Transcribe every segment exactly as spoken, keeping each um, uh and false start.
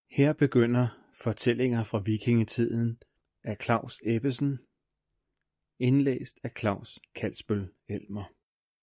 Her begynder Fortællinger fra vikingetiden af Claus Ebbesen, indlæst af Claus Kalsbøll Elmer.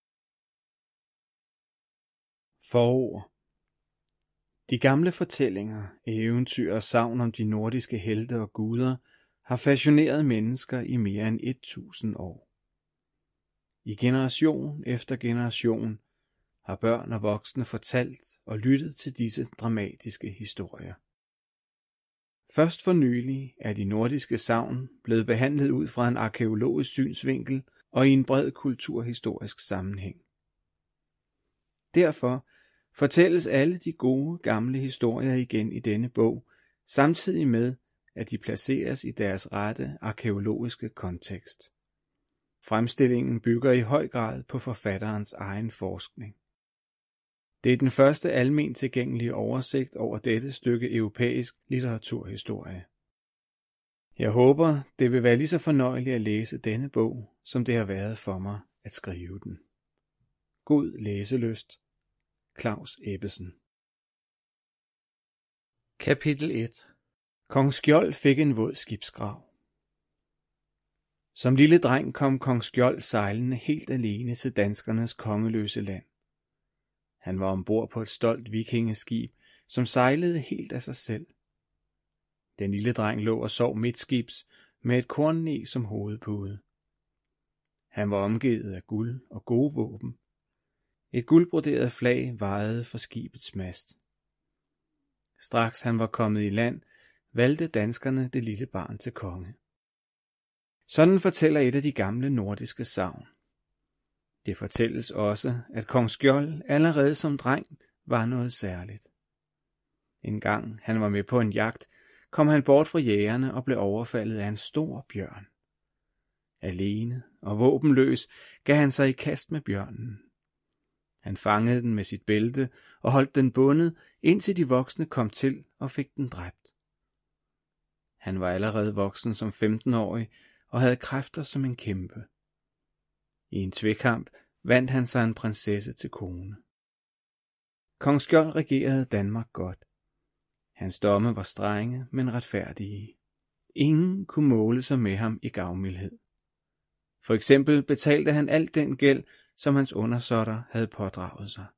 Forord. De gamle fortællinger, eventyr og sagn om de nordiske helte og guder har fascineret mennesker i mere end et tusind år. I generation efter generation har børn og voksne fortalt og lyttet til disse dramatiske historier. Først for nylig er de nordiske sagn blevet behandlet ud fra en arkæologisk synsvinkel og i en bred kulturhistorisk sammenhæng. Derfor fortælles alle de gode gamle historier igen i denne bog, samtidig med, at de placeres i deres rette arkæologiske kontekst. Fremstillingen bygger i høj grad på forfatterens egen forskning. Det er den første alment tilgængelige oversigt over dette stykke europæisk litteraturhistorie. Jeg håber, det vil være lige så fornøjeligt at læse denne bog, som det har været for mig at skrive den. God læselyst. Claus Ebbesen. Kapitel et. Kong Skjold fik en våd skibsgrav. Som lille dreng kom kong Skjold sejlende helt alene til danskernes kongeløse land. Han var ombord på et stolt vikingeskib, som sejlede helt af sig selv. Den lille dreng lå og sov midtskibs med et kornnæ som hovedpude. Han var omgivet af guld og gode våben. Et guldbroderet flag vajede fra skibets mast. Straks han var kommet i land, valgte danskerne det lille barn til konge. Sådan fortæller et af de gamle nordiske sagn. Det fortælles også, at kong Skjold allerede som dreng var noget særligt. En gang han var med på en jagt, kom han bort fra jægerne og blev overfaldet af en stor bjørn. Alene og våbenløs gav han sig i kast med bjørnen. Han fangede den med sit bælte og holdt den bundet, indtil de voksne kom til og fik den dræbt. Han var allerede voksen som femten-årig og havde kræfter som en kæmpe. I en tvekamp vandt han sig en prinsesse til kone. Kong Skjold regerede Danmark godt. Hans domme var strenge, men retfærdige. Ingen kunne måle sig med ham i gavmildhed. For eksempel betalte han alt den gæld, som hans undersåtter havde pådraget sig.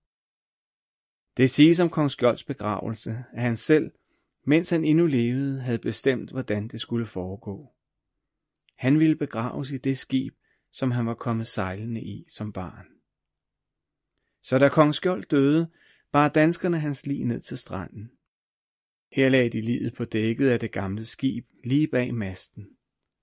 Det siges om kong Skjolds begravelse, at han selv, mens han endnu levede, havde bestemt, hvordan det skulle foregå. Han ville begraves i det skib, som han var kommet sejlende i som barn. Så da kong Skjold døde, bar danskerne hans lig ned til stranden. Her lagde de liget på dækket af det gamle skib lige bag masten.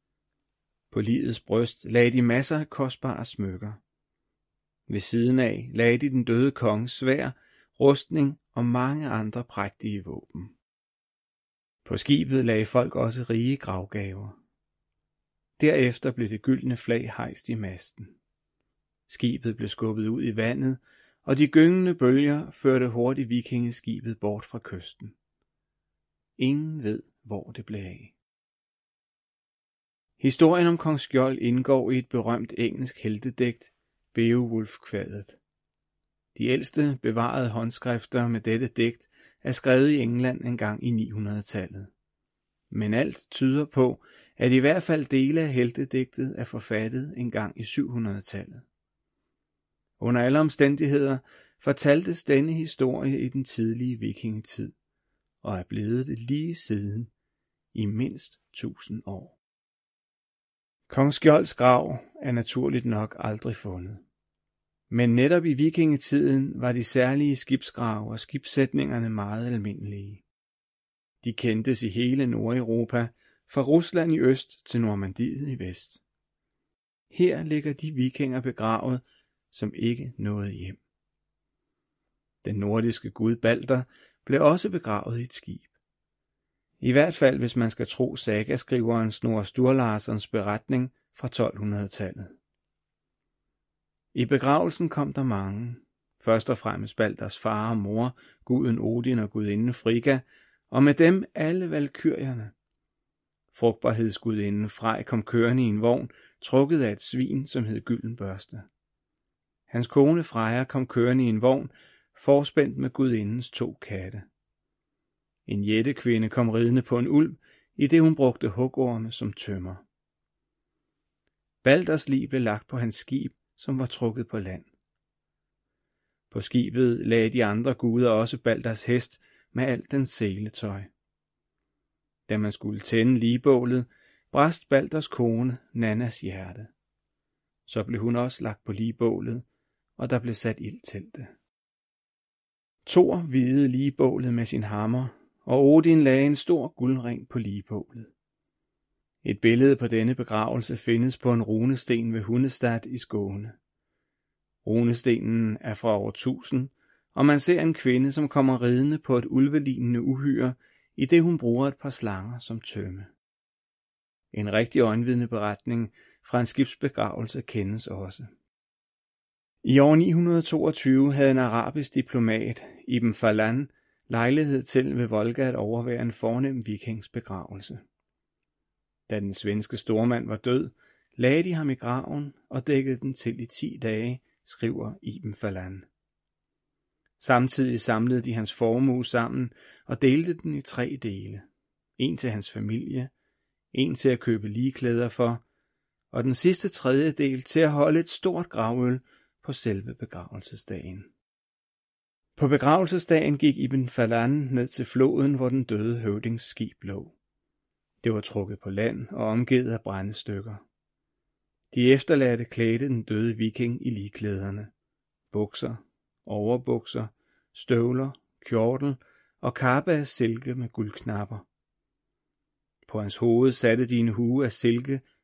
På ligets bryst lagde de masser af kostbare smykker. Ved siden af lagde de den døde konges sværd, rustning og mange andre prægtige våben. På skibet lagde folk også rige gravgaver. Derefter blev det gyldne flag hejst i masten. Skibet blev skubbet ud i vandet, og de gyngende bølger førte hurtigt vikingeskibet bort fra kysten. Ingen ved, hvor det blev af. Historien om kong Skjold indgår i et berømt engelsk heltedigt, Beowulf-kvadet. De ældste bevarede håndskrifter med dette digt er skrevet i England engang i ni hundrede-tallet. Men alt tyder på, at i hvert fald dele af heltedigtet er forfattet engang i syv hundrede-tallet. Under alle omstændigheder fortaltes denne historie i den tidlige vikingetid, og er blevet det lige siden i mindst tusind år. Kong Skjolds grav er naturligt nok aldrig fundet. Men netop i vikingetiden var de særlige skibsgrave og skibssætningerne meget almindelige. De kendtes i hele Nordeuropa, fra Rusland i øst til Normandiet i vest. Her ligger de vikinger begravet, som ikke nåede hjem. Den nordiske gud Balder blev også begravet i et skib. I hvert fald hvis man skal tro sagaskriveren Snorre Sturlasons beretning fra tolv hundrede-tallet. I begravelsen kom der mange, først og fremmest Balders far og mor, guden Odin og gudinden Frigga, og med dem alle valkyrierne. Frugtbarhedsgudinden Frej kom kørende i en vogn, trukket af et svin, som hed Gyldenbørste. Hans kone Freja kom kørende i en vogn, forspændt med gudindens to katte. En jættekvinde kom ridende på en ulv, i det hun brugte hugorme som tømmer. Balders lig blev lagt på hans skib, som var trukket på land. På skibet lagde de andre guder også Balders hest med alt dens seletøj. Da man skulle tænde ligbålet, brast Balders kone, Nannas, hjerte. Så blev hun også lagt på ligbålet, og der blev sat ild til det. Thor hvidede ligbålet med sin hammer, og Odin lagde en stor guldring på ligbålet. Et billede på denne begravelse findes på en runesten ved Hundestad i Skåne. Runestenen er fra år tusind, og man ser en kvinde, som kommer ridende på et ulvelignende uhyre, i det hun bruger et par slanger som tømme. En rigtig øjenvidneberetning fra en skibsbegravelse kendes også. I år ni hundrede toogtyve havde en arabisk diplomat, Ibn Falan, lejlighed til ved Volga at overvære en fornem vikings begravelse. Da den svenske stormand var død, lagde de ham i graven og dækkede den til i ti dage, skriver Ibn Falan. Samtidig samlede de hans formue sammen og delte den i tre dele. En til hans familie, en til at købe ligeklæder for, og den sidste tredjedel til at holde et stort gravøl på selve begravelsesdagen. På begravelsesdagen gik Ibn Falan ned til floden, hvor den døde høvdings skib lå. Det var trukket på land og omgivet af brændestykker. De efterladte klædte den døde viking i ligklæderne. Bukser, overbukser, støvler, kjortel og kappe af silke med guldknapper. På hans hoved satte de en hue af silke